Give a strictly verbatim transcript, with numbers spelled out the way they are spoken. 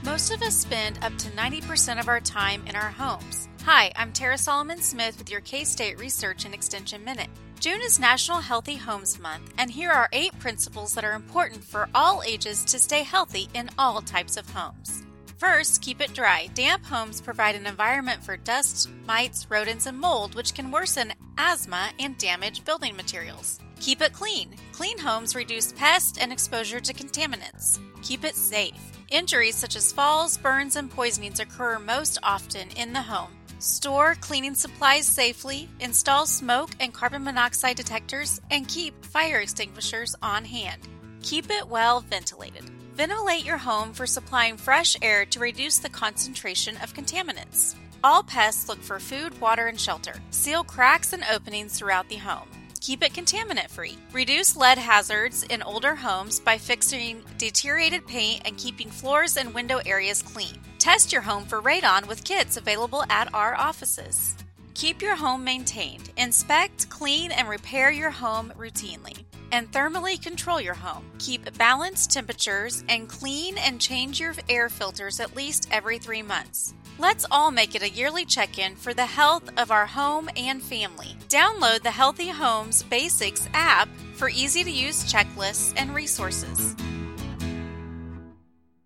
Most of us spend up to ninety percent of our time in our homes. Hi, I'm Tara Solomon Smith with your K-State Research and Extension Minute. June is National Healthy Homes Month, and here are eight principles that are important for all ages to stay healthy in all types of homes. First, keep it dry. Damp homes provide an environment for dust, mites, rodents, and mold, which can worsen asthma and damage building materials. Keep it clean. Clean homes reduce pests and exposure to contaminants. Keep it safe. Injuries such as falls, burns, and poisonings occur most often in the home. Store cleaning supplies safely, install smoke and carbon monoxide detectors, and keep fire extinguishers on hand. Keep it well ventilated. Ventilate your home for supplying fresh air to reduce the concentration of contaminants. All pests look for food, water, and shelter. Seal cracks and openings throughout the home. Keep it contaminant-free. Reduce lead hazards in older homes by fixing deteriorated paint and keeping floors and window areas clean. Test your home for radon with kits available at our offices. Keep your home maintained. Inspect, clean, and repair your home routinely. And thermally control your home. Keep balanced temperatures and clean and change your air filters at least every three months. Let's all make it a yearly check-in for the health of our home and family. Download the Healthy Homes Basics app for easy-to-use checklists and resources.